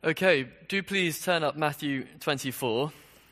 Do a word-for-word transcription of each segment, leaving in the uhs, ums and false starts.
Okay, do please turn up Matthew twenty-four.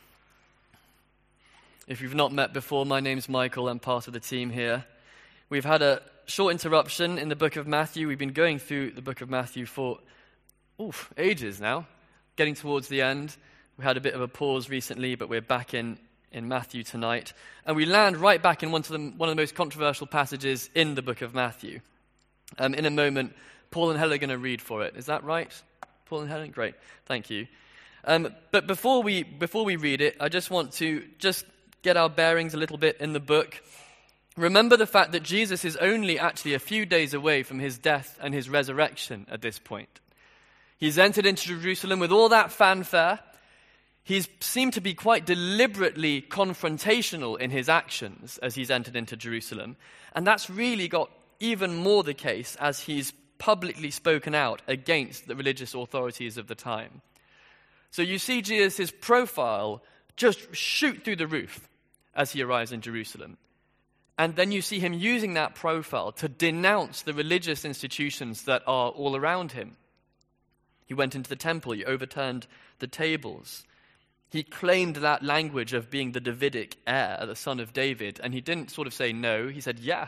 If you've not met before, my name's Michael. I'm part of the team here. We've had a short interruption in the book of Matthew. We've been going through the book of Matthew for oof, ages now, getting towards the end. We had a bit of a pause recently, but we're back in, in Matthew tonight. And we land right back in one of the, one of the most controversial passages in the book of Matthew. Um, in a moment, Paul and Helen are going to read for it. Is that right? Paul and Helen? Great. Thank you. Um, but before we before we read it, I just want to just get our bearings a little bit in the book. Remember the fact that Jesus is only actually a few days away from his death and his resurrection at this point. He's entered into Jerusalem with all that fanfare. He's seemed to be quite deliberately confrontational in his actions as he's entered into Jerusalem. And that's really got even more the case as he's publicly spoken out against the religious authorities of the time. So you see Jesus' profile just shoot through the roof as he arrives in Jerusalem. And then you see him using that profile to denounce the religious institutions that are all around him. He went into the temple, he overturned the tables. He claimed that language of being the Davidic heir, the son of David, and he didn't sort of say no, he said yeah.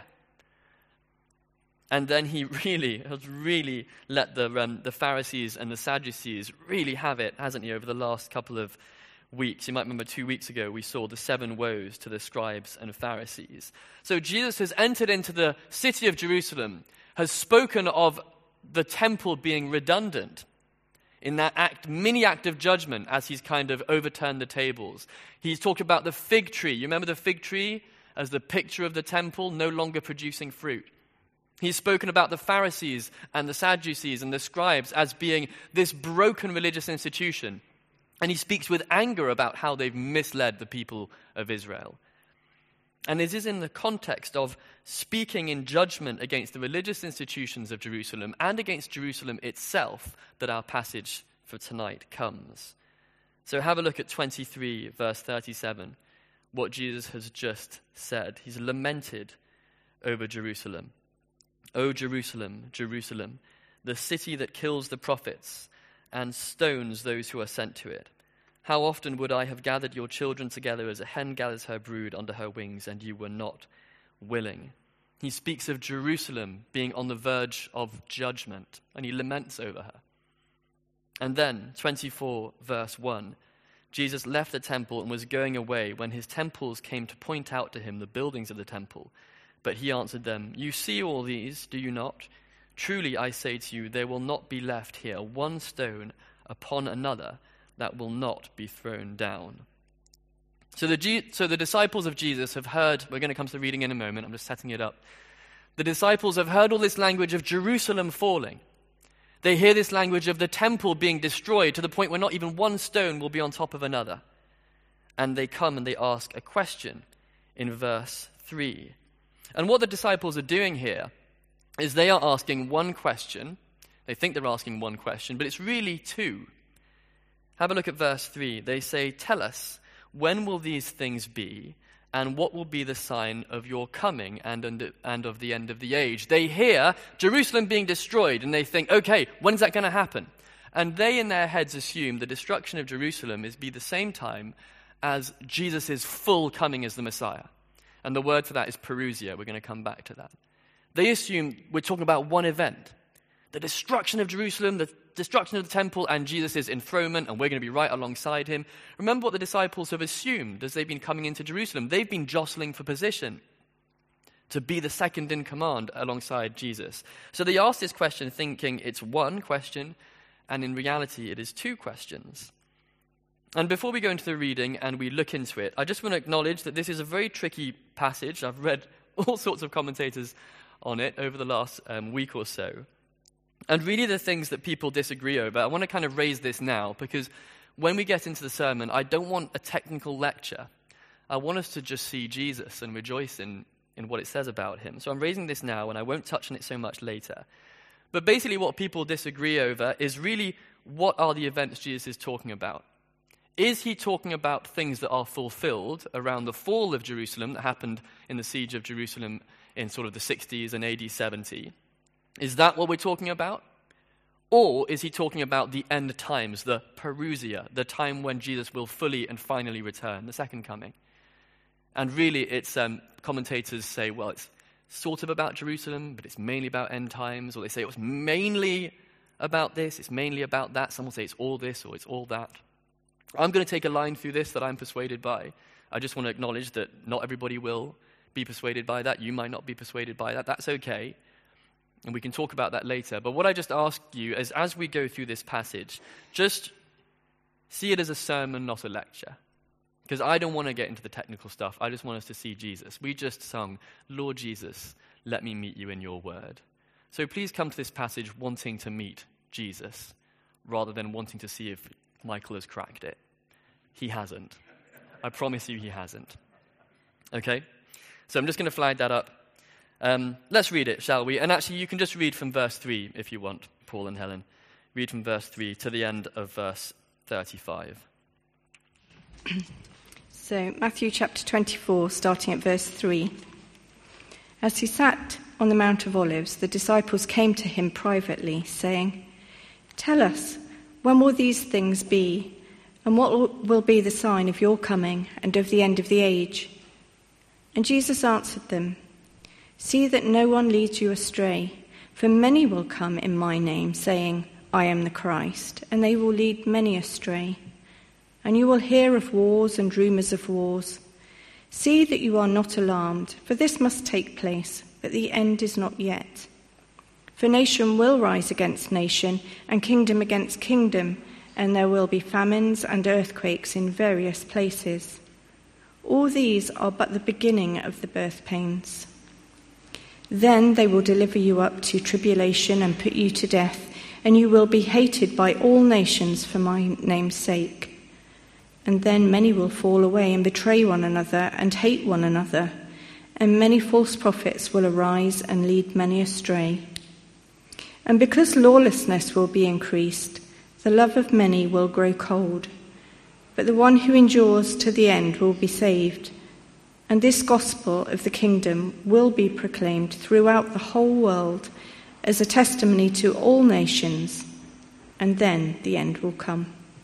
And then he really has really let the um, the Pharisees and the Sadducees really have it, hasn't he, over the last couple of weeks. You might remember two weeks ago we saw the seven woes to the scribes and Pharisees. So Jesus has entered into the city of Jerusalem, has spoken of the temple being redundant in that act, mini act of judgment as he's kind of overturned the tables. He's talked about the fig tree. You remember the fig tree as the picture of the temple no longer producing fruit. He's spoken about the Pharisees and the Sadducees and the scribes as being this broken religious institution. And he speaks with anger about how they've misled the people of Israel. And this is in the context of speaking in judgment against the religious institutions of Jerusalem and against Jerusalem itself that our passage for tonight comes. So have a look at twenty-three, verse thirty-seven, what Jesus has just said. He's lamented over Jerusalem. O Jerusalem, Jerusalem, the city that kills the prophets and stones those who are sent to it. How often would I have gathered your children together as a hen gathers her brood under her wings, and you were not willing. He speaks of Jerusalem being on the verge of judgment, and he laments over her. And then, twenty-four, verse one, Jesus left the temple and was going away when his temples came to point out to him the buildings of the temple. But he answered them, you see all these, do you not? Truly I say to you, there will not be left here one stone upon another that will not be thrown down. So the, G- so the disciples of Jesus have heard, we're going to come to the reading in a moment, I'm just setting it up. The disciples have heard all this language of Jerusalem falling. They hear this language of the temple being destroyed to the point where not even one stone will be on top of another. And they come and they ask a question in verse three. And what the disciples are doing here is they are asking one question. They think they're asking one question, but it's really two. Have a look at verse three. They say, tell us, when will these things be, and what will be the sign of your coming and, and of the end of the age? They hear Jerusalem being destroyed, and they think, okay, when's that going to happen? And they in their heads assume the destruction of Jerusalem is be the same time as Jesus' full coming as the Messiah. And the word for that is parousia. We're going to come back to that. They assume we're talking about one event. The destruction of Jerusalem, the destruction of the temple, and Jesus' enthronement, and we're going to be right alongside him. Remember what the disciples have assumed as they've been coming into Jerusalem. They've been jostling for position to be the second in command alongside Jesus. So they ask this question thinking it's one question, and in reality it is two questions. And before we go into the reading and we look into it, I just want to acknowledge that this is a very tricky passage. I've read all sorts of commentators on it over the last um, week or so. And really the things that people disagree over, I want to kind of raise this now, because when we get into the sermon, I don't want a technical lecture. I want us to just see Jesus and rejoice in, in what it says about him. So I'm raising this now, and I won't touch on it so much later. But basically what people disagree over is really, what are the events Jesus is talking about? Is he talking about things that are fulfilled around the fall of Jerusalem that happened in the siege of Jerusalem in sort of the sixties and A D seventy? Is that what we're talking about? Or is he talking about the end times, the parousia, the time when Jesus will fully and finally return, the second coming? And really, it's um, commentators say, well, it's sort of about Jerusalem, but it's mainly about end times. Or they say it was mainly about this, it's mainly about that. Some will say it's all this or it's all that. I'm going to take a line through this that I'm persuaded by. I just want to acknowledge that not everybody will be persuaded by that. You might not be persuaded by that. That's okay. And we can talk about that later. But what I just ask you is, as we go through this passage, just see it as a sermon, not a lecture. Because I don't want to get into the technical stuff. I just want us to see Jesus. We just sung, Lord Jesus, let me meet you in your word. So please come to this passage wanting to meet Jesus, rather than wanting to see if Michael has cracked it. He hasn't. I promise you he hasn't. Okay? So I'm just going to flag that up. Um, let's read it, shall we? And actually, you can just read from verse three if you want, Paul and Helen. Read from verse three to the end of verse thirty-five. So, Matthew chapter twenty-four, starting at verse three. As he sat on the Mount of Olives, the disciples came to him privately, saying, "Tell us, when will these things be? And what will be the sign of your coming and of the end of the age?" And Jesus answered them, "See that no one leads you astray, for many will come in my name, saying, 'I am the Christ,' and they will lead many astray. And you will hear of wars and rumors of wars. See that you are not alarmed, for this must take place, but the end is not yet. For nation will rise against nation, and kingdom against kingdom, and there will be famines and earthquakes in various places. All these are but the beginning of the birth pains. Then they will deliver you up to tribulation and put you to death, and you will be hated by all nations for my name's sake. And then many will fall away and betray one another and hate one another, and many false prophets will arise and lead many astray. And because lawlessness will be increased, the love of many will grow cold. But the one who endures to the end will be saved. And this gospel of the kingdom will be proclaimed throughout the whole world as a testimony to all nations, and then the end will come."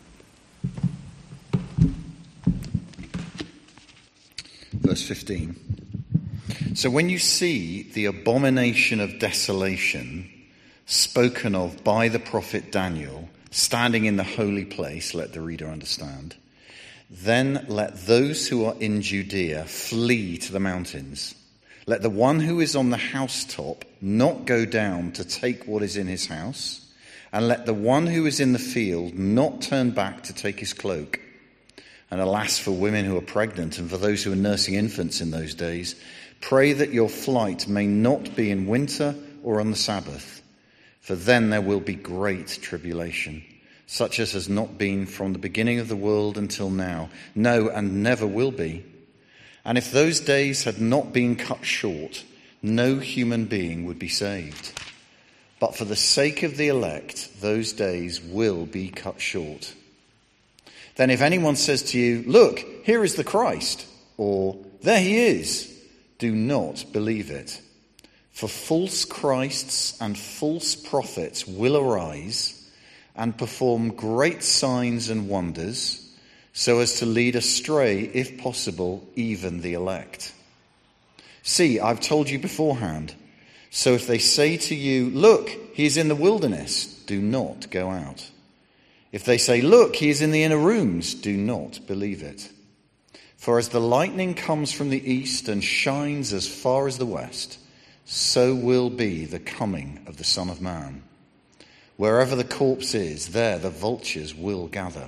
Verse fifteen. "So when you see the abomination of desolation spoken of by the prophet Daniel standing in the holy place," let the reader understand, "then let those who are in Judea flee to the mountains. Let the one who is on the housetop not go down to take what is in his house, and let the one who is in the field not turn back to take his cloak. And alas for women who are pregnant and for those who are nursing infants in those days. Pray that your flight may not be in winter or on the Sabbath, for then there will be great tribulation, such as has not been from the beginning of the world until now, no, and never will be. And if those days had not been cut short, no human being would be saved. But for the sake of the elect, those days will be cut short. Then if anyone says to you, 'Look, here is the Christ,' or 'There he is,' do not believe it. For false Christs and false prophets will arise and perform great signs and wonders, so as to lead astray, if possible, even the elect. See, I've told you beforehand. So if they say to you, 'Look, he is in the wilderness,' do not go out. If they say, 'Look, he is in the inner rooms,' do not believe it. For as the lightning comes from the east and shines as far as the west, so will be the coming of the Son of Man. Wherever the corpse is, there the vultures will gather.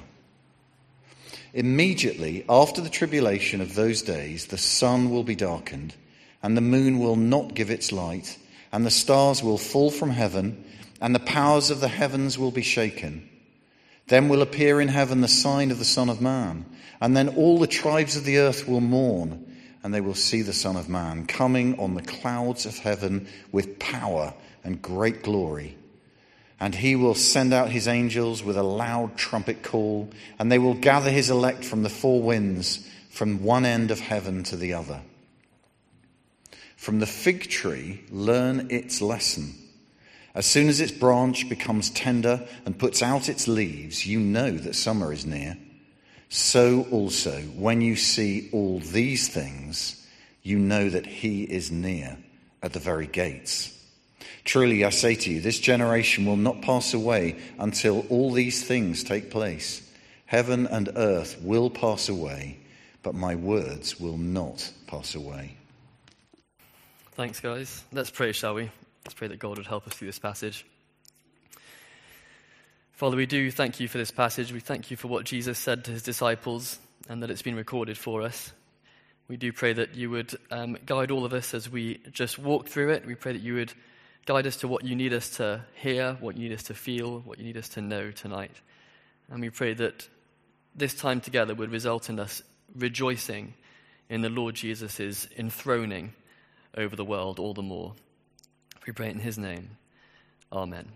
Immediately after the tribulation of those days, the sun will be darkened, and the moon will not give its light, and the stars will fall from heaven, and the powers of the heavens will be shaken. Then will appear in heaven the sign of the Son of Man, and then all the tribes of the earth will mourn, and they will see the Son of Man coming on the clouds of heaven with power and great glory. And he will send out his angels with a loud trumpet call, and they will gather his elect from the four winds, from one end of heaven to the other. From the fig tree learn its lesson. As soon as its branch becomes tender and puts out its leaves, you know that summer is near. So also, when you see all these things, you know that he is near at the very gates. Truly, I say to you, this generation will not pass away until all these things take place. Heaven and earth will pass away, but my words will not pass away. Thanks, guys. Let's pray, shall we? Let's pray that God would help us through this passage. Father, we do thank you for this passage. We thank you for what Jesus said to his disciples and that it's been recorded for us. We do pray that you would um, guide all of us as we just walk through it. We pray that you would guide us to what you need us to hear, what you need us to feel, what you need us to know tonight. And we pray that this time together would result in us rejoicing in the Lord Jesus' enthroning over the world all the more. We pray in his name. Amen.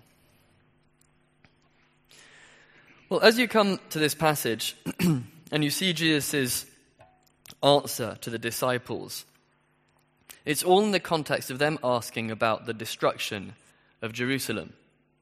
Well, as you come to this passage and you see Jesus' answer to the disciples, it's all in the context of them asking about the destruction of Jerusalem.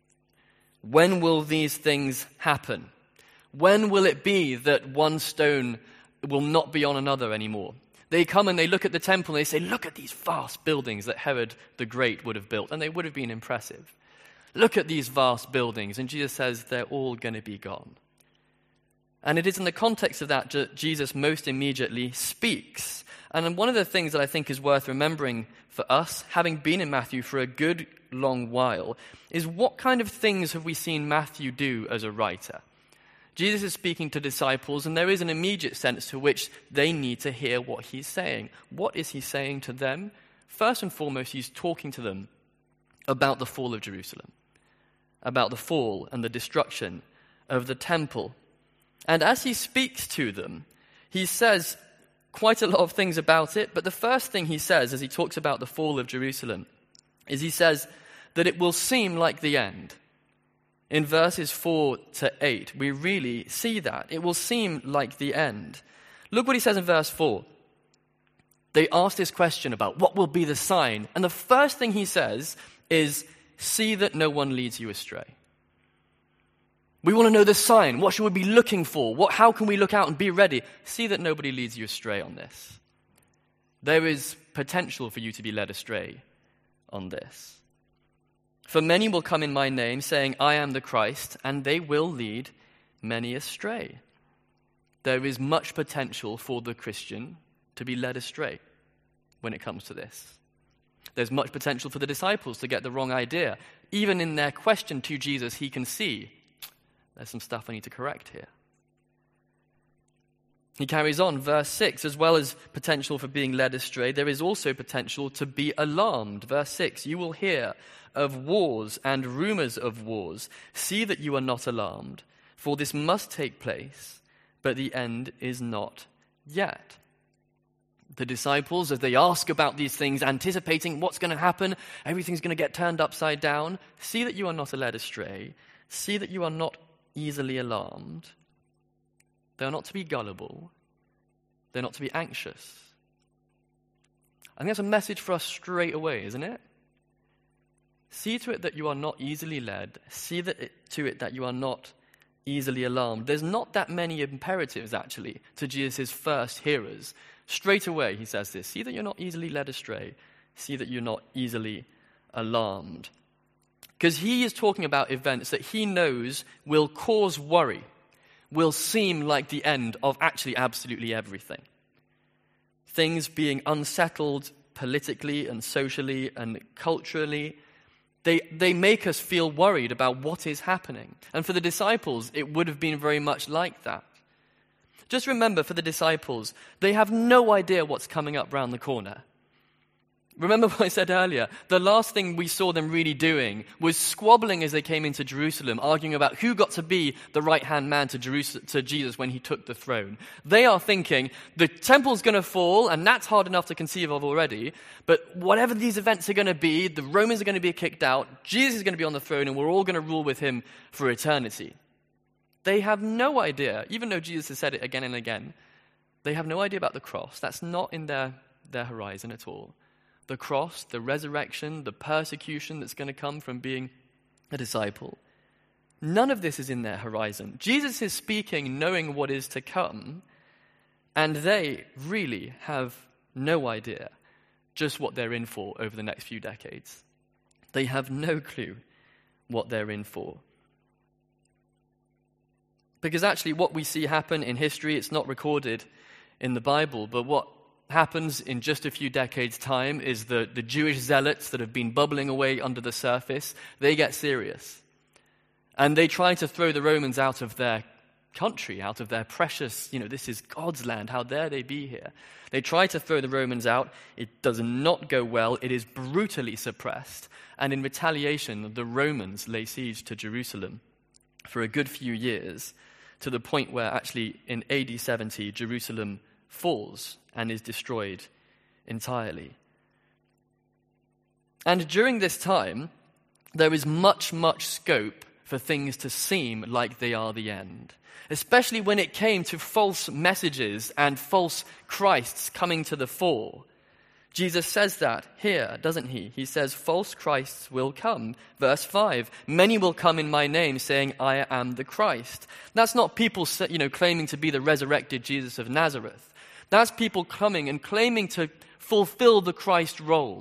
When will these things happen? When will it be that one stone will not be on another anymore? They come and they look at the temple and they say, look at these vast buildings that Herod the Great would have built, and they would have been impressive. Look at these vast buildings, and Jesus says they're all going to be gone. And it is in the context of that that Jesus most immediately speaks. And one of the things that I think is worth remembering for us, having been in Matthew for a good long while, is what kind of things have we seen Matthew do as a writer? Jesus is speaking to disciples, and there is an immediate sense to which they need to hear what he's saying. What is he saying to them? First and foremost, he's talking to them about the fall of Jerusalem, about the fall and the destruction of the temple. And as he speaks to them, he says quite a lot of things about it, but the first thing he says as he talks about the fall of Jerusalem is he says that it will seem like the end. In verses four to eight, we really see that. It will seem like the end. Look what he says in verse four. They ask this question about what will be the sign, and the first thing he says is, see that no one leads you astray. We want to know the sign. What should we be looking for? What, how can we look out and be ready? See that nobody leads you astray on this. There is potential for you to be led astray on this. For many will come in my name, saying, I am the Christ, and they will lead many astray. There is much potential for the Christian to be led astray when it comes to this. There's much potential for the disciples to get the wrong idea. Even in their question to Jesus, he can see, there's some stuff I need to correct here. He carries on, verse six, as well as potential for being led astray, there is also potential to be alarmed. Verse six, you will hear of wars and rumors of wars. See that you are not alarmed, for this must take place, but the end is not yet. The disciples, as they ask about these things, anticipating what's going to happen, everything's going to get turned upside down, see that you are not led astray. See that you are not easily alarmed. They are not to be gullible. They're not to be anxious. I think that's a message for us straight away, isn't it? See to it that you are not easily led. See that it, to it that you are not easily alarmed. There's not that many imperatives, actually, to Jesus' first hearers. Straight away, he says this. See that you're not easily led astray. See that you're not easily alarmed. Because he is talking about events that he knows will cause worry, will seem like the end of actually absolutely everything. Things being unsettled politically and socially and culturally, they, they make us feel worried about what is happening. And for the disciples, it would have been very much like that. Just remember, for the disciples, they have no idea what's coming up round the corner. Remember what I said earlier? The last thing we saw them really doing was squabbling as they came into Jerusalem, arguing about who got to be the right-hand man to, Jerusalem, to Jesus when he took the throne. They are thinking, the temple's going to fall, and that's hard enough to conceive of already, but whatever these events are going to be, the Romans are going to be kicked out, Jesus is going to be on the throne, and we're all going to rule with him for eternity. They have no idea, even though Jesus has said it again and again, they have no idea about the cross. That's not in their, their horizon at all. The cross, the resurrection, the persecution that's going to come from being a disciple. None of this is in their horizon. Jesus is speaking knowing what is to come, and they really have no idea just what they're in for over the next few decades. They have no clue what they're in for. Because actually what we see happen in history, it's not recorded in the Bible, but what happens in just a few decades' time is the, the Jewish zealots that have been bubbling away under the surface, they get serious. And they try to throw the Romans out of their country, out of their precious, you know, this is God's land, how dare they be here? They try to throw the Romans out. It does not go well. It is brutally suppressed. And in retaliation, the Romans lay siege to Jerusalem for a good few years, to the point where actually in A D seventy, Jerusalem falls and is destroyed entirely. And during this time, there is much, much scope for things to seem like they are the end, especially when it came to false messages and false Christs coming to the fore. Jesus says that here, doesn't he? He says, false Christs will come. Verse five, many will come in my name saying, I am the Christ. That's not people, you know, claiming to be the resurrected Jesus of Nazareth. That's people coming and claiming to fulfill the Christ role.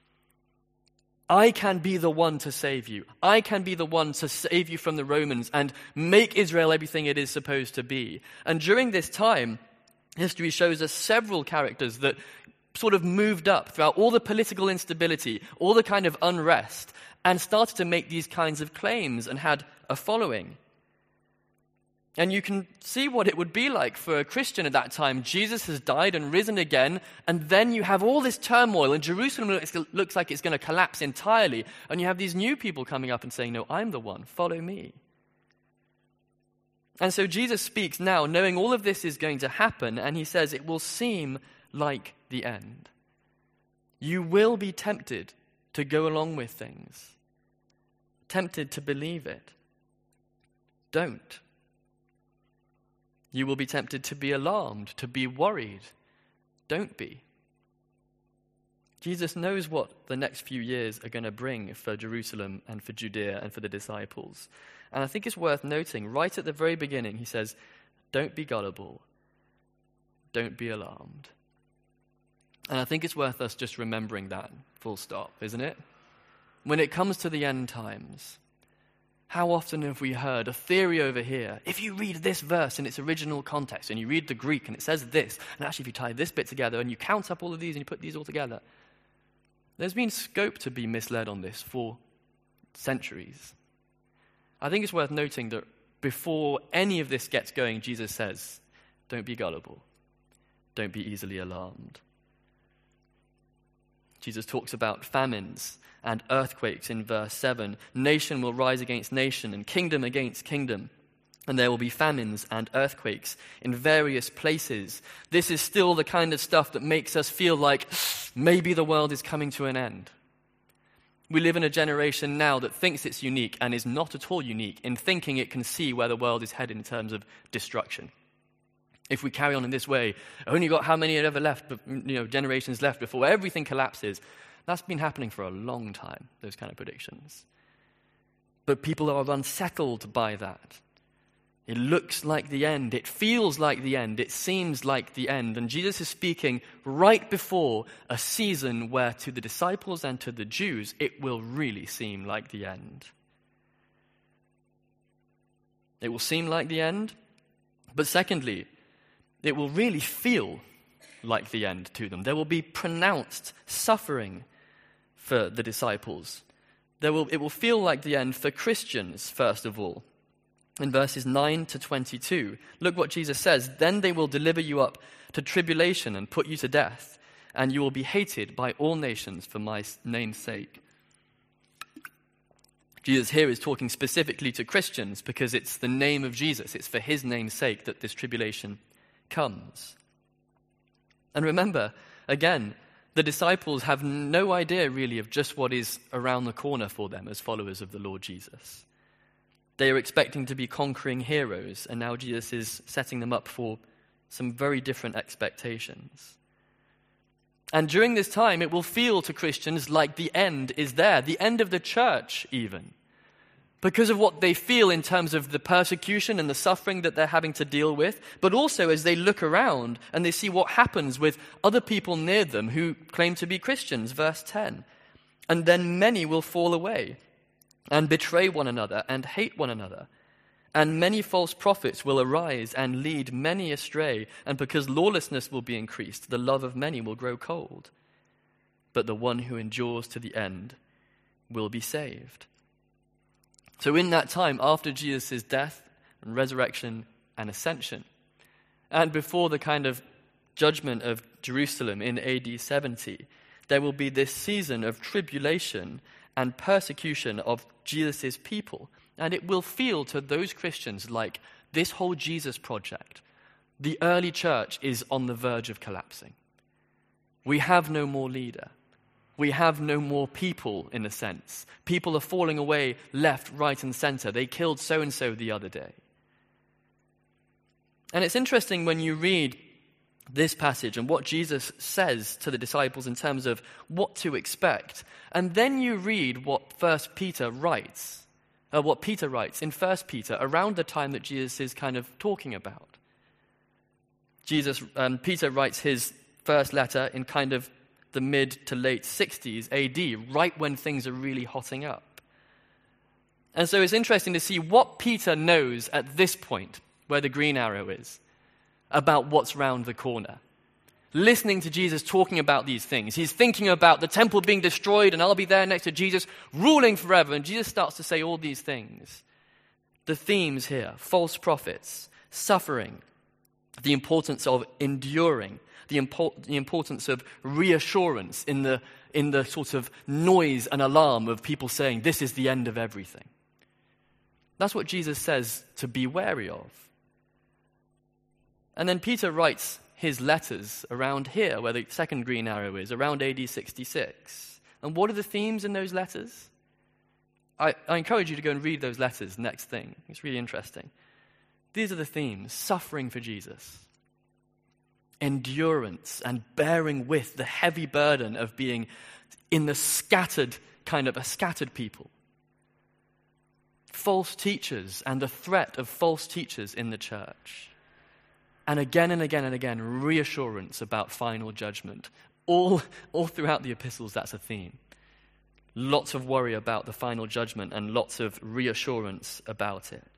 I can be the one to save you. I can be the one to save you from the Romans and make Israel everything it is supposed to be. And during this time, history shows us several characters that sort of moved up throughout all the political instability, all the kind of unrest, and started to make these kinds of claims and had a following. And you can see what it would be like for a Christian at that time. Jesus has died and risen again, and then you have all this turmoil, and Jerusalem looks, looks like it's going to collapse entirely, and you have these new people coming up and saying, no, I'm the one, follow me. And so Jesus speaks now, knowing all of this is going to happen, and he says it will seem like the end. You will be tempted to go along with things, tempted to believe it. Don't. You will be tempted to be alarmed, to be worried. Don't be. Jesus knows what the next few years are going to bring for Jerusalem and for Judea and for the disciples. And I think it's worth noting, right at the very beginning, he says, don't be gullible. Don't be alarmed. And I think it's worth us just remembering that, full stop, isn't it? When it comes to the end times, how often have we heard a theory over here? If you read this verse in its original context, and you read the Greek and it says this, and actually if you tie this bit together and you count up all of these and you put these all together, there's been scope to be misled on this for centuries. I think it's worth noting that before any of this gets going, Jesus says, don't be gullible. Don't be easily alarmed. Jesus talks about famines and earthquakes in verse seven. Nation will rise against nation and kingdom against kingdom. And there will be famines and earthquakes in various places. This is still the kind of stuff that makes us feel like maybe the world is coming to an end. We live in a generation now that thinks it's unique and is not at all unique in thinking it can see where the world is headed in terms of destruction. If we carry on in this way, only got how many had ever left, you know, generations left before everything collapses. That's been happening for a long time, those kind of predictions. But people are unsettled by that. It looks like the end. It feels like the end. It seems like the end. And Jesus is speaking right before a season where to the disciples and to the Jews, it will really seem like the end. It will seem like the end. But secondly, it will really feel like the end to them. There will be pronounced suffering for the disciples. There will, it will feel like the end for Christians, first of all. In verses nine to twenty-two, look what Jesus says. Then they will deliver you up to tribulation and put you to death, and you will be hated by all nations for my name's sake. Jesus here is talking specifically to Christians because it's the name of Jesus. It's for his name's sake that this tribulation comes. And remember, again, the disciples have no idea really of just what is around the corner for them as followers of the Lord Jesus. They are expecting to be conquering heroes, and now Jesus is setting them up for some very different expectations. And during this time, it will feel to Christians like the end is there, the end of the church even. because of what they feel in terms of the persecution and the suffering that they're having to deal with, but also as they look around and they see what happens with other people near them who claim to be Christians, verse ten. And then many will fall away and betray one another and hate one another. And many false prophets will arise and lead many astray, and because lawlessness will be increased, the love of many will grow cold. But the one who endures to the end will be saved. So in that time, after Jesus' death and resurrection and ascension, and before the kind of judgment of Jerusalem in A D seventy, there will be this season of tribulation and persecution of Jesus' people. And it will feel to those Christians like this whole Jesus project, the early church, is on the verge of collapsing. We have no more leader. We have no more people, in a sense. People are falling away left, right, and center. They killed so-and-so the other day. And it's interesting when you read this passage and what Jesus says to the disciples in terms of what to expect. And then you read what First Peter writes, uh, what Peter writes in First Peter around the time that Jesus is kind of talking about. Jesus, um, Peter writes his first letter in kind of the mid to late sixties A D, right when things are really hotting up. And so it's interesting to see what Peter knows at this point, where the green arrow is, about what's round the corner. Listening to Jesus talking about these things. He's thinking about the temple being destroyed and I'll be there next to Jesus ruling forever. And Jesus starts to say all these things. The themes here: false prophets, suffering, the importance of enduring, the, import, the importance of reassurance in the, in the sort of noise and alarm of people saying this is the end of everything. That's what Jesus says to be wary of. And then Peter writes his letters around here, where the second green arrow is, around A D sixty-six. And what are the themes in those letters? I, I encourage you to go and read those letters, next thing. It's really interesting. These are the themes: suffering for Jesus, endurance and bearing with the heavy burden of being in the scattered, kind of a scattered people, false teachers and the threat of false teachers in the church. And again and again and again, reassurance about final judgment. All, all throughout the epistles, that's a theme. Lots of worry about the final judgment and lots of reassurance about it.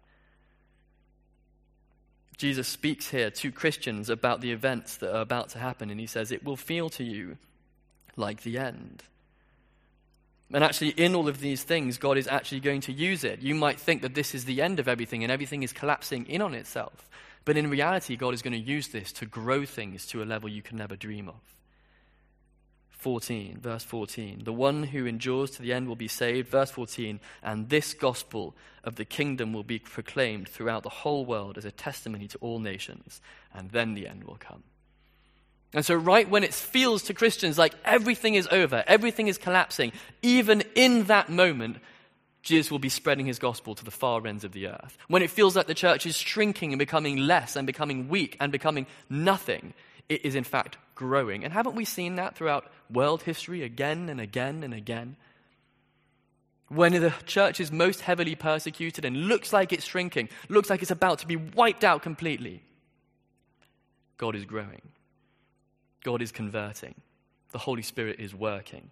Jesus speaks here to Christians about the events that are about to happen, and he says, it will feel to you like the end. And actually, in all of these things, God is actually going to use it. You might think that this is the end of everything and everything is collapsing in on itself. But in reality, God is going to use this to grow things to a level you can never dream of. fourteen, verse fourteen. The one who endures to the end will be saved. Verse fourteen. And this gospel of the kingdom will be proclaimed throughout the whole world as a testimony to all nations. And then the end will come. And so right when it feels to Christians like everything is over, everything is collapsing, even in that moment, Jesus will be spreading his gospel to the far ends of the earth. When it feels like the church is shrinking and becoming less and becoming weak and becoming nothing, it is in fact growing. And haven't we seen that throughout world history again and again and again? When the church is most heavily persecuted and looks like it's shrinking, looks like it's about to be wiped out completely, God is growing. God is converting. The Holy Spirit is working.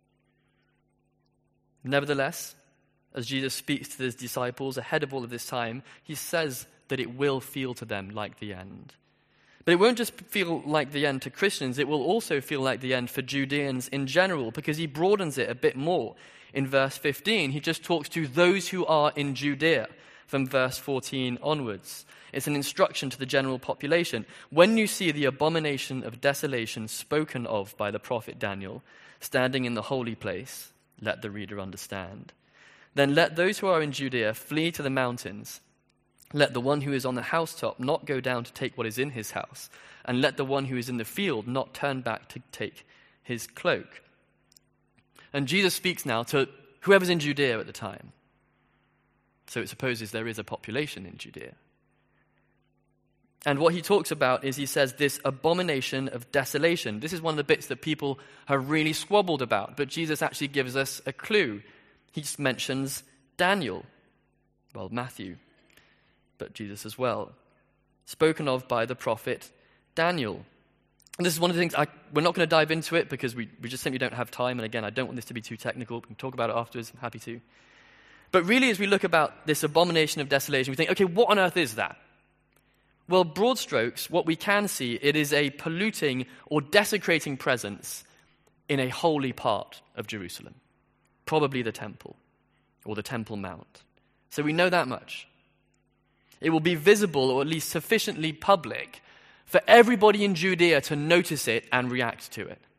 Nevertheless, as Jesus speaks to his disciples ahead of all of this time, he says that it will feel to them like the end. But it won't just feel like the end to Christians, it will also feel like the end for Judeans in general, because he broadens it a bit more. In verse fifteen, he just talks to those who are in Judea from verse fourteen onwards. It's an instruction to the general population. When you see the abomination of desolation spoken of by the prophet Daniel standing in the holy place, let the reader understand. Then let those who are in Judea flee to the mountains. Let the one who is on the housetop not go down to take what is in his house, and let the one who is in the field not turn back to take his cloak. And Jesus speaks now to whoever's in Judea at the time. So it supposes there is a population in Judea. And what he talks about is, he says, this abomination of desolation. This is one of the bits that people have really squabbled about, but Jesus actually gives us a clue. He mentions Daniel. Well, Matthew, but Jesus as well. Spoken of by the prophet Daniel. And this is one of the things, I, we're not going to dive into it because we, we just simply don't have time. And again, I don't want this to be too technical. We can talk about it afterwards. I'm happy to. But really, as we look about this abomination of desolation, we think, okay, what on earth is that? Well, broad strokes, what we can see, it is a polluting or desecrating presence in a holy part of Jerusalem, probably the temple or the Temple Mount. So we know that much. It will be visible, or at least sufficiently public, for everybody in Judea to notice it and react to it.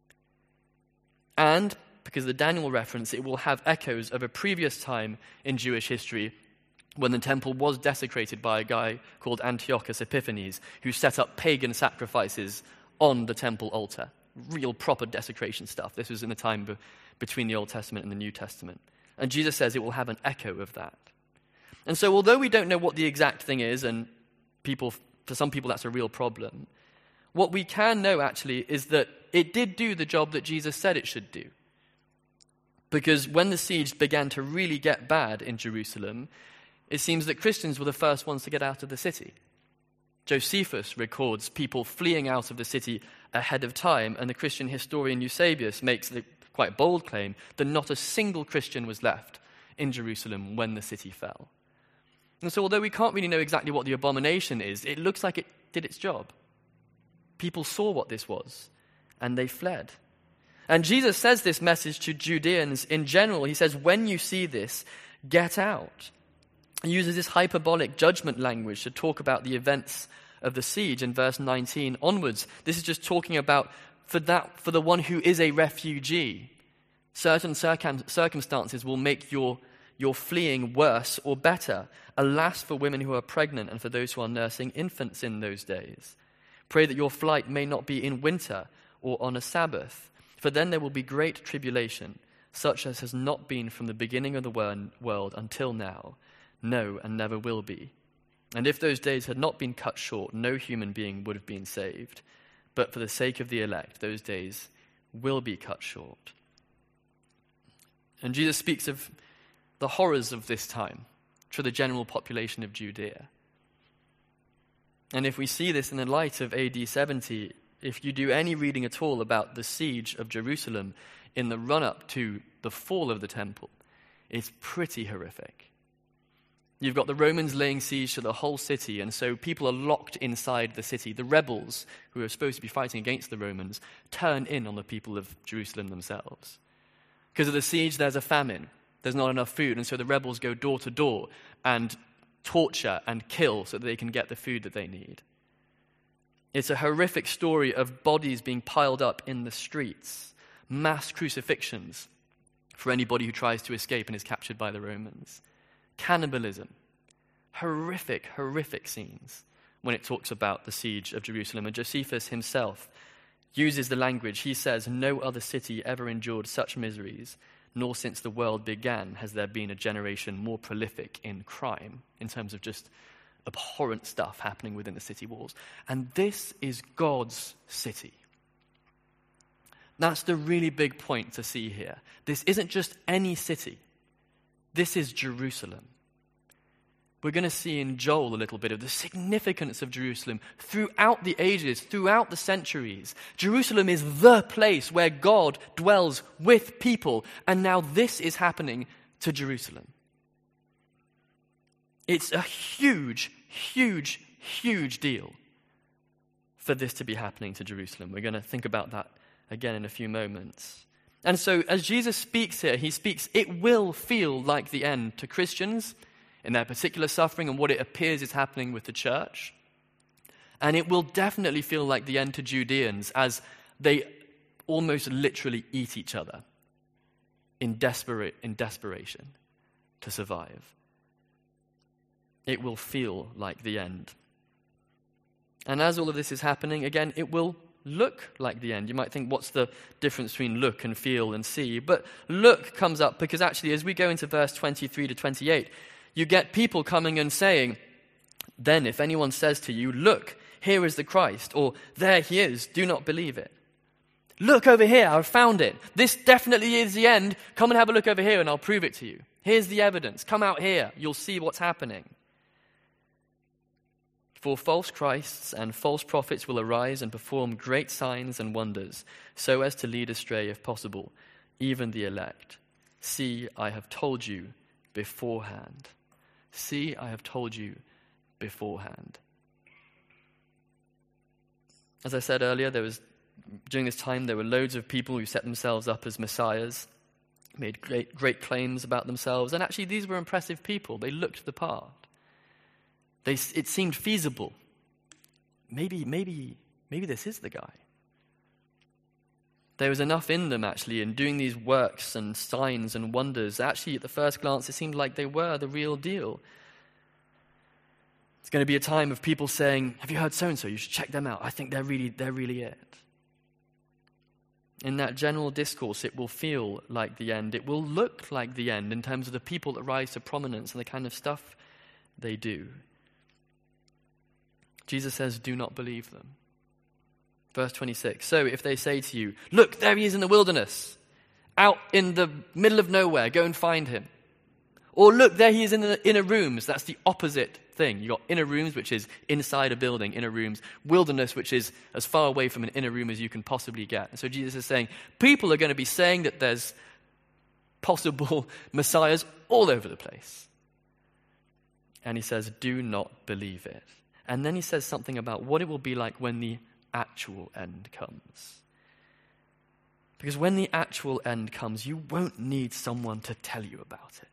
And, because of the Daniel reference, it will have echoes of a previous time in Jewish history when the temple was desecrated by a guy called Antiochus Epiphanes, who set up pagan sacrifices on the temple altar. Real proper desecration stuff. This was in the time be- between the Old Testament and the New Testament. And Jesus says it will have an echo of that. And so although we don't know what the exact thing is, and people, for some people that's a real problem, what we can know actually is that it did do the job that Jesus said it should do. Because when the siege began to really get bad in Jerusalem, it seems that Christians were the first ones to get out of the city. Josephus records people fleeing out of the city ahead of time, and the Christian historian Eusebius makes the quite bold claim that not a single Christian was left in Jerusalem when the city fell. And so although we can't really know exactly what the abomination is, it looks like it did its job. People saw what this was, and they fled. And Jesus says this message to Judeans in general. He says, when you see this, get out. He uses this hyperbolic judgment language to talk about the events of the siege in verse nineteen onwards. This is just talking about for that for the one who is a refugee. Certain circum- circumstances will make your, your fleeing worse or better. Alas for women who are pregnant and for those who are nursing infants in those days. Pray that your flight may not be in winter or on a Sabbath, for then there will be great tribulation, such as has not been from the beginning of the world until now. No, and never will be. And if those days had not been cut short, no human being would have been saved. But for the sake of the elect, those days will be cut short. And Jesus speaks of the horrors of this time to the general population of Judea. And if we see this in the light of A D seventy, if you do any reading at all about the siege of Jerusalem in the run-up to the fall of the temple, it's pretty horrific. You've got the Romans laying siege to the whole city, and so people are locked inside the city. The rebels, who are supposed to be fighting against the Romans, turn in on the people of Jerusalem themselves. Because of the siege, there's a famine. There's not enough food, and so the rebels go door to door and torture and kill so that they can get the food that they need. It's a horrific story of bodies being piled up in the streets, mass crucifixions for anybody who tries to escape and is captured by the Romans. Cannibalism, horrific, horrific scenes when it talks about the siege of Jerusalem. And Josephus himself uses the language. He says, no other city ever endured such miseries, nor since the world began has there been a generation more prolific in crime, in terms of just abhorrent stuff happening within the city walls. And this is God's city. That's the really big point to see here. This isn't just any city. This is Jerusalem. We're going to see in Joel a little bit of the significance of Jerusalem throughout the ages, throughout the centuries. Jerusalem is the place where God dwells with people, and now this is happening to Jerusalem. It's a huge, huge, huge deal for this to be happening to Jerusalem. We're going to think about that again in a few moments. And so as Jesus speaks here, he speaks, it will feel like the end to Christians in their particular suffering and what it appears is happening with the church. And it will definitely feel like the end to Judeans as they almost literally eat each other in desperate in desperation to survive. It will feel like the end. And as all of this is happening, again, it will look like the end. You might think, what's the difference between look and feel and see? But look comes up because actually as we go into verse twenty-three to twenty-eight, you get people coming and saying, then if anyone says to you, look, here is the Christ, or there he is, do not believe it. Look over here, I've found it. This definitely is the end. Come and have a look over here and I'll prove it to you. Here's the evidence. Come out here. You'll see what's happening. For false Christs and false prophets will arise and perform great signs and wonders, so as to lead astray, if possible, even the elect. See, I have told you beforehand. See, I have told you beforehand. As I said earlier, there was during this time there were loads of people who set themselves up as messiahs, made great great claims about themselves, and actually these were impressive people. They looked the part. They it seemed feasible. Maybe maybe maybe this is the guy. There was enough in them, actually, in doing these works and signs and wonders. Actually, at the first glance, it seemed like they were the real deal. It's going to be a time of people saying, have you heard so-and-so? You should check them out. I think they're really, they're really it. In that general discourse, it will feel like the end. It will look like the end in terms of the people that rise to prominence and the kind of stuff they do. Jesus says, do not believe them. Verse twenty-six, so if they say to you, look, there he is in the wilderness, out in the middle of nowhere, go and find him. Or look, there he is in the inner rooms. That's the opposite thing. You've got inner rooms, which is inside a building, inner rooms. Wilderness, which is as far away from an inner room as you can possibly get. And so Jesus is saying, people are going to be saying that there's possible messiahs all over the place. And he says, do not believe it. And then he says something about what it will be like when the actual end comes. Because when the actual end comes, you won't need someone to tell you about it.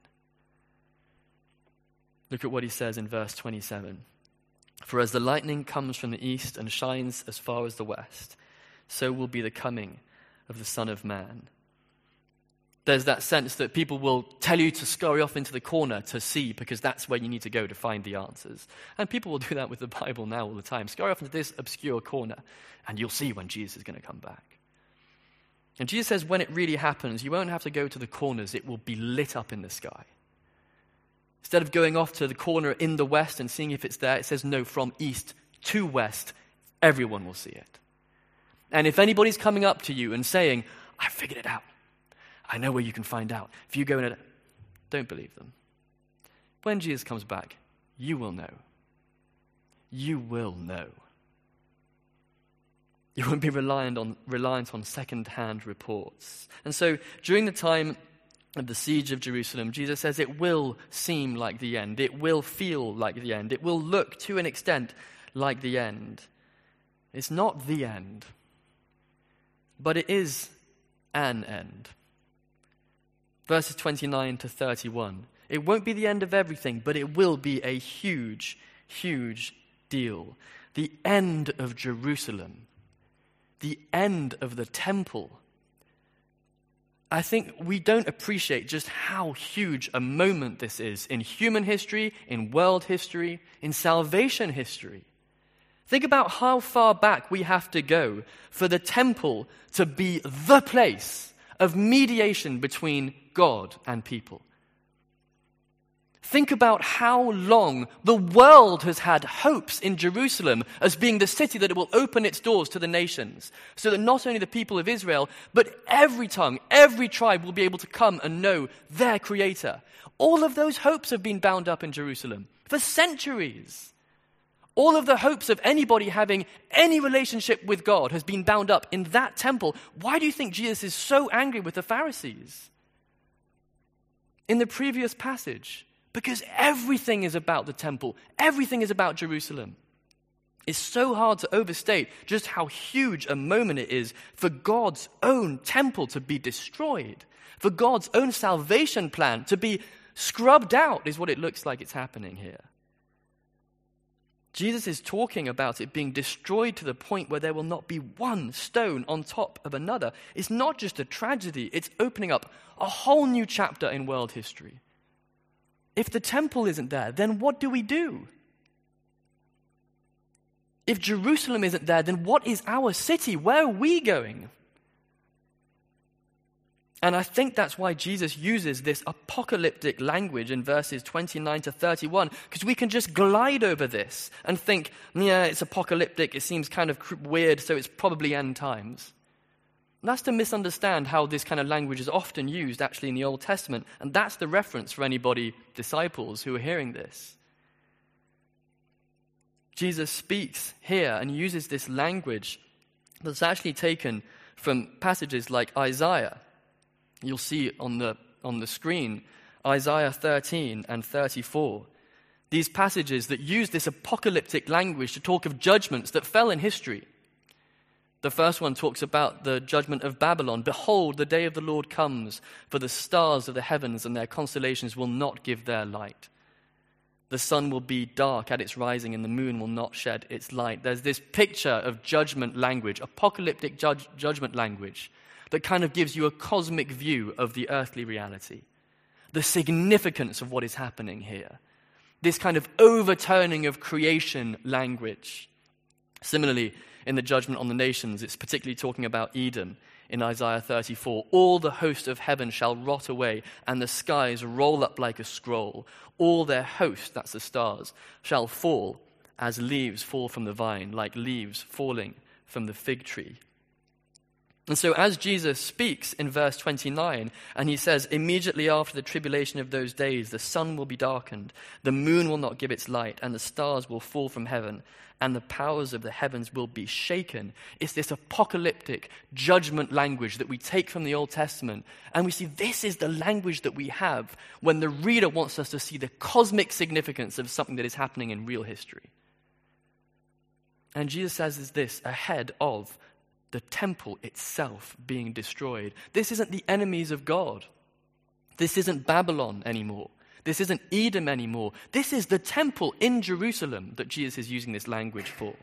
Look at what he says in verse twenty-seven. For as the lightning comes from the east and shines as far as the west, so will be the coming of the Son of Man. There's that sense that people will tell you to scurry off into the corner to see, because that's where you need to go to find the answers. And people will do that with the Bible now all the time. Scurry off into this obscure corner, and you'll see when Jesus is going to come back. And Jesus says when it really happens, you won't have to go to the corners. It will be lit up in the sky. Instead of going off to the corner in the west and seeing if it's there, it says no, from east to west, everyone will see it. And if anybody's coming up to you and saying, I figured it out, I know where you can find out. If you go in it, don't believe them. When Jesus comes back, you will know. You will know. You won't be reliant on, reliant on second-hand reports. And so during the time of the siege of Jerusalem, Jesus says it will seem like the end. It will feel like the end. It will look to an extent like the end. It's not the end, but it is an end. Verses twenty-nine to thirty-one. It won't be the end of everything, but it will be a huge, huge deal. The end of Jerusalem. The end of the temple. I think we don't appreciate just how huge a moment this is in human history, in world history, in salvation history. Think about how far back we have to go for the temple to be the place of mediation between God and people. Think about how long the world has had hopes in Jerusalem as being the city that it will open its doors to the nations, so that not only the people of Israel, but every tongue, every tribe will be able to come and know their Creator. All of those hopes have been bound up in Jerusalem for centuries. All of the hopes of anybody having any relationship with God has been bound up in that temple. Why do you think Jesus is so angry with the Pharisees in the previous passage? Because everything is about the temple. Everything is about Jerusalem. It's so hard to overstate just how huge a moment it is for God's own temple to be destroyed, for God's own salvation plan to be scrubbed out, is what it looks like it's happening here. Jesus is talking about it being destroyed to the point where there will not be one stone on top of another. It's not just a tragedy, it's opening up a whole new chapter in world history. If the temple isn't there, then what do we do? If Jerusalem isn't there, then what is our city? Where are we going? And I think that's why Jesus uses this apocalyptic language in verses twenty-nine to thirty-one, because we can just glide over this and think, yeah, it's apocalyptic, it seems kind of weird, so it's probably end times. That's to misunderstand how this kind of language is often used actually in the Old Testament. And that's the reference for anybody, disciples, who are hearing this. Jesus speaks here and uses this language that's actually taken from passages like Isaiah. You'll see on the, on the screen, Isaiah thirteen and thirty-four. These passages that use this apocalyptic language to talk of judgments that fell in history. The first one talks about the judgment of Babylon. Behold, the day of the Lord comes, for the stars of the heavens and their constellations will not give their light. The sun will be dark at its rising, and the moon will not shed its light. There's this picture of judgment language, apocalyptic judge, judgment language, that kind of gives you a cosmic view of the earthly reality, the significance of what is happening here. This kind of overturning of creation language. Similarly, in the judgment on the nations, it's particularly talking about Edom in Isaiah thirty-four. All the host of heaven shall rot away, and the skies roll up like a scroll. All their host, that's the stars, shall fall as leaves fall from the vine, like leaves falling from the fig tree. And so as Jesus speaks in verse twenty-nine, and he says, immediately after the tribulation of those days, the sun will be darkened, the moon will not give its light, and the stars will fall from heaven, and the powers of the heavens will be shaken. It's this apocalyptic judgment language that we take from the Old Testament, and we see this is the language that we have when the reader wants us to see the cosmic significance of something that is happening in real history. And Jesus says is this ahead of the temple itself being destroyed. This isn't the enemies of God. This isn't Babylon anymore. This isn't Edom anymore. This is the temple in Jerusalem that Jesus is using this language for.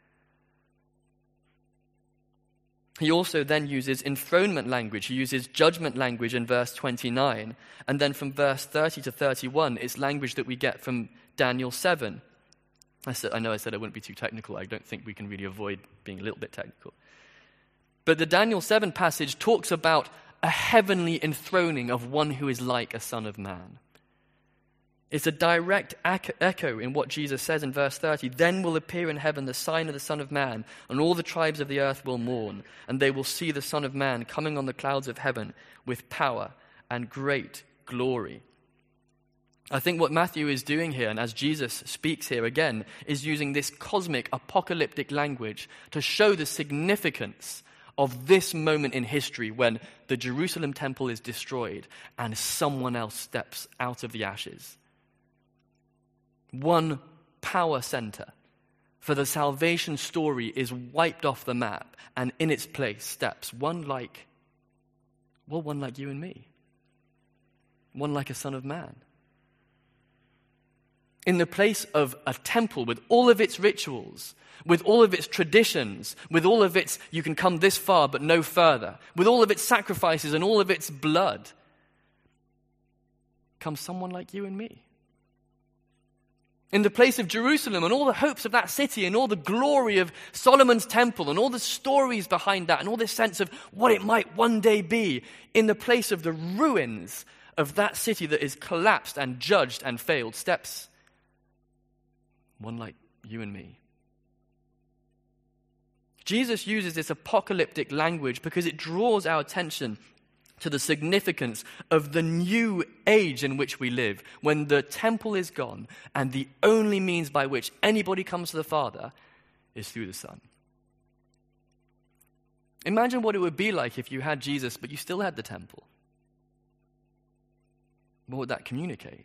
He also then uses enthronement language. He uses judgment language in verse twenty-nine. And then from verse thirty to thirty-one, it's language that we get from Daniel seven. I, said, I know I said I wouldn't be too technical. I don't think we can really avoid being a little bit technical. But the Daniel seven passage talks about a heavenly enthroning of one who is like a son of man. It's a direct echo in what Jesus says in verse thirty. Then will appear in heaven the sign of the Son of Man, and all the tribes of the earth will mourn, and they will see the Son of Man coming on the clouds of heaven with power and great glory. I think what Matthew is doing here, and as Jesus speaks here again, is using this cosmic apocalyptic language to show the significance of this moment in history when the Jerusalem temple is destroyed and someone else steps out of the ashes. One power center for the salvation story is wiped off the map, and in its place steps one like, well, one like you and me. One like a son of man. In the place of a temple with all of its rituals, with all of its traditions, with all of its, you can come this far but no further, with all of its sacrifices and all of its blood, comes someone like you and me. In the place of Jerusalem and all the hopes of that city and all the glory of Solomon's temple and all the stories behind that and all this sense of what it might one day be, in the place of the ruins of that city that is collapsed and judged and failed, steps one like you and me. Jesus uses this apocalyptic language because it draws our attention to the significance of the new age in which we live, when the temple is gone and the only means by which anybody comes to the Father is through the Son. Imagine what it would be like if you had Jesus, but you still had the temple. What would that communicate?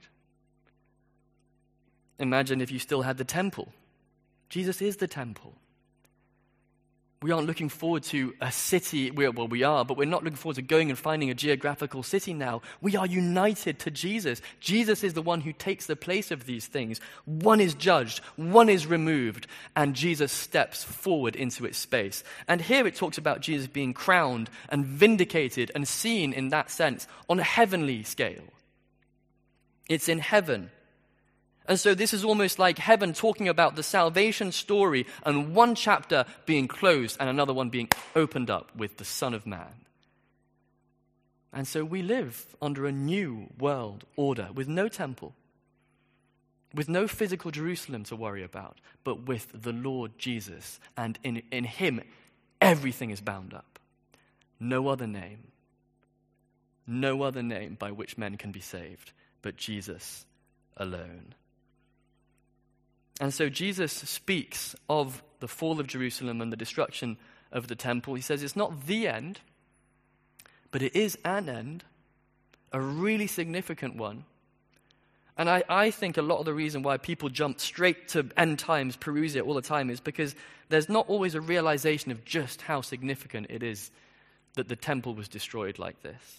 Imagine if you still had the temple. Jesus is the temple. We aren't looking forward to a city, well, we are, but we're not looking forward to going and finding a geographical city now. We are united to Jesus. Jesus is the one who takes the place of these things. One is judged, one is removed, and Jesus steps forward into its space. And here it talks about Jesus being crowned and vindicated and seen in that sense on a heavenly scale. It's in heaven. And so this is almost like heaven talking about the salvation story and one chapter being closed and another one being opened up with the Son of Man. And so we live under a new world order with no temple, with no physical Jerusalem to worry about, but with the Lord Jesus. And in, in him, everything is bound up. No other name. No other name by which men can be saved but Jesus alone. And so Jesus speaks of the fall of Jerusalem and the destruction of the temple. He says it's not the end, but it is an end, a really significant one. And I, I think a lot of the reason why people jump straight to end times, Parousia all the time, is because there's not always a realization of just how significant it is that the temple was destroyed like this.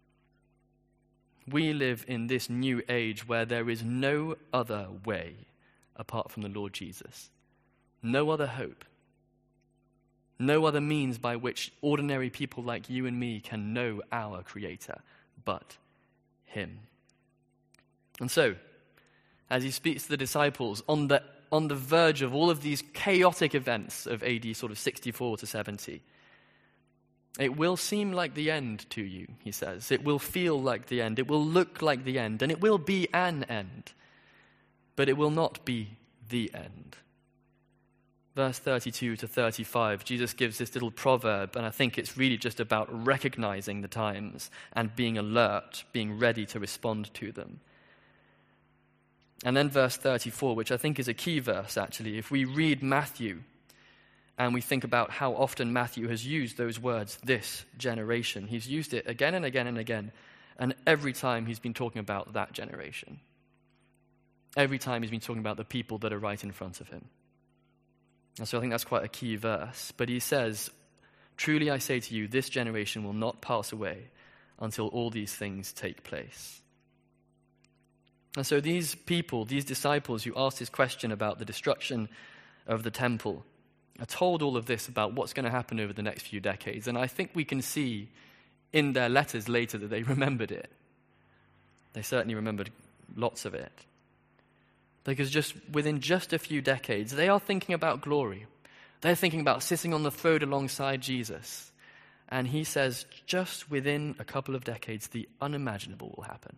We live in this new age where there is no other way apart from the Lord Jesus. No other hope. No other means by which ordinary people like you and me can know our Creator but Him. And so, as he speaks to the disciples on the, on the verge of all of these chaotic events of A D sort of sixty-four to seventy, it will seem like the end to you, he says. It will feel like the end. It will look like the end. And it will be an end. But it will not be the end. Verse thirty-two to thirty-five, Jesus gives this little proverb, and I think it's really just about recognizing the times and being alert, being ready to respond to them. And then verse thirty-four, which I think is a key verse, actually. If we read Matthew, and we think about how often Matthew has used those words, this generation. He's used it again and again and again. And every time he's been talking about that generation. Every time he's been talking about the people that are right in front of him. And so I think that's quite a key verse. But he says, truly I say to you, this generation will not pass away until all these things take place. And so these people, these disciples who asked this question about the destruction of the temple, are told all of this about what's going to happen over the next few decades. And I think we can see in their letters later that they remembered it. They certainly remembered lots of it. Because just within just a few decades, they are thinking about glory. They're thinking about sitting on the throne alongside Jesus. And he says, just within a couple of decades, the unimaginable will happen.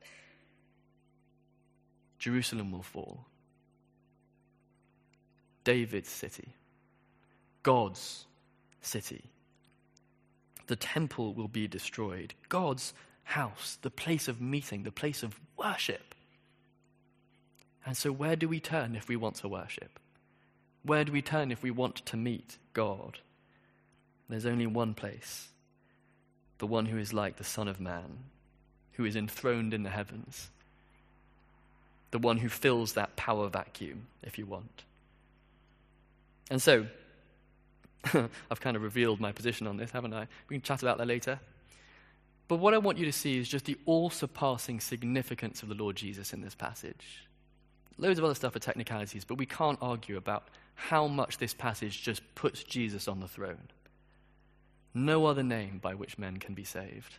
Jerusalem will fall. David's city. God's city. The temple will be destroyed. God's house, the place of meeting, the place of worship. And so where do we turn if we want to worship? Where do we turn if we want to meet God? There's only one place. The one who is like the Son of Man, who is enthroned in the heavens. The one who fills that power vacuum, if you want. And so, I've kind of revealed my position on this, haven't I? We can chat about that later. But what I want you to see is just the all-surpassing significance of the Lord Jesus in this passage. Loads of other stuff are technicalities, but we can't argue about how much this passage just puts Jesus on the throne. No other name by which men can be saved.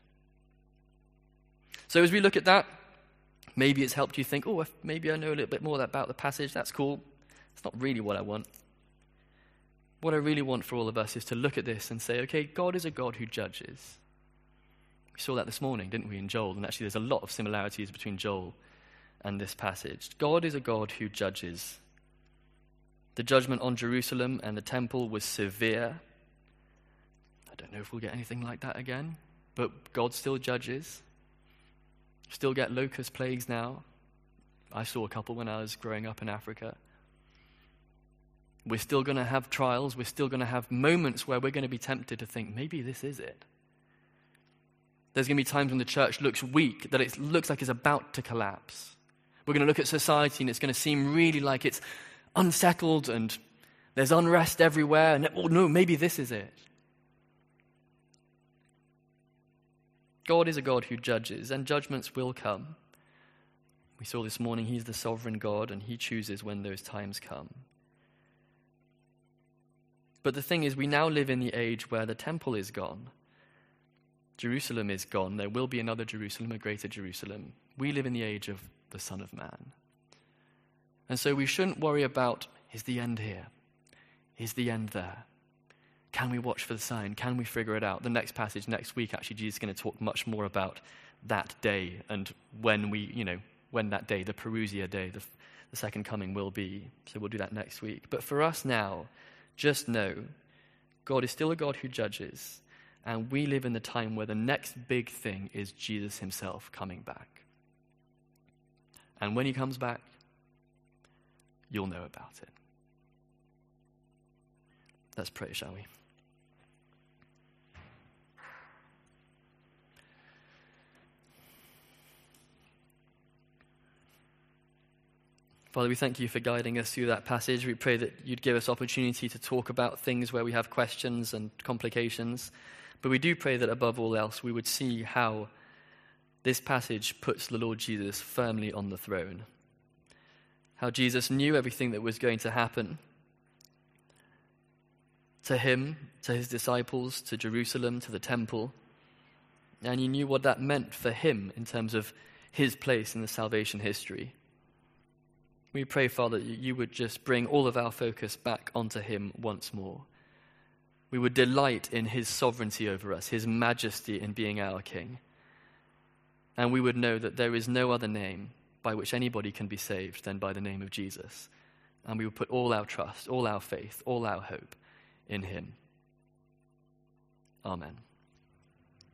So as we look at that, maybe it's helped you think, oh, maybe I know a little bit more about the passage. That's cool. It's not really what I want. What I really want for all of us is to look at this and say, okay, God is a God who judges. We saw that this morning, didn't we, in Joel? And actually there's a lot of similarities between Joel and this passage. God is a God who judges. The judgment on Jerusalem and the temple was severe. I don't know if we'll get anything like that again, but God still judges. Still get locust plagues now. I saw a couple when I was growing up in Africa. We're still going to have trials. We're still going to have moments where we're going to be tempted to think, maybe this is it. There's going to be times when the church looks weak, that it looks like it's about to collapse. We're going to look at society and it's going to seem really like it's unsettled and there's unrest everywhere. And, oh no, maybe this is it. God is a God who judges, and judgments will come. We saw this morning, he's the sovereign God, and he chooses when those times come. But the thing is, we now live in the age where the temple is gone. Jerusalem is gone. There will be another Jerusalem, a greater Jerusalem. We live in the age of the Son of Man. And so we shouldn't worry about, is the end here? Is the end there? Can we watch for the sign? Can we figure it out? The next passage next week, actually, Jesus is going to talk much more about that day and when we, you know, when that day, the Parousia day, the, the second coming will be. So we'll do that next week. But for us now, just know God is still a God who judges, And we live in the time where the next big thing is Jesus himself coming back. And when he comes back, you'll know about it. Let's pray, shall we? Father, we thank you for guiding us through that passage. We pray that you'd give us opportunity to talk about things where we have questions and complications. But we do pray that above all else, we would see how this passage puts the Lord Jesus firmly on the throne. How Jesus knew everything that was going to happen to him, to his disciples, to Jerusalem, to the temple. And he knew what that meant for him in terms of his place in the salvation history. We pray, Father, that you would just bring all of our focus back onto him once more. We would delight in his sovereignty over us, his majesty in being our king. And we would know that there is no other name by which anybody can be saved than by the name of Jesus. And we would put all our trust, all our faith, all our hope in him. Amen.